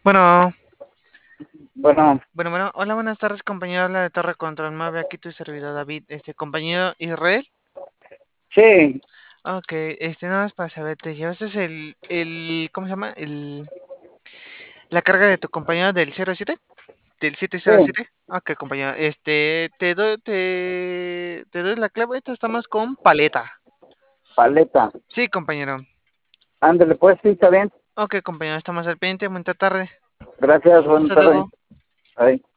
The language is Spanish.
Bueno, Bueno, bueno, hola, buenas tardes, compañero. Habla de Torre Control Mave, aquí tu servidor David, compañero Israel. sí, Ok, nada más para saber, ¿te llevaste ¿cómo se llama? La carga de tu compañero del 07, del sí, 707. Ok, compañero, te doy la clave. Esta está más con paleta. paleta. Sí, compañero. Ándale, pues sí, está bien. Ok, compañero, estamos al pendiente. Buena tarde. Gracias, buenas Hasta tardes. luego. Ahí.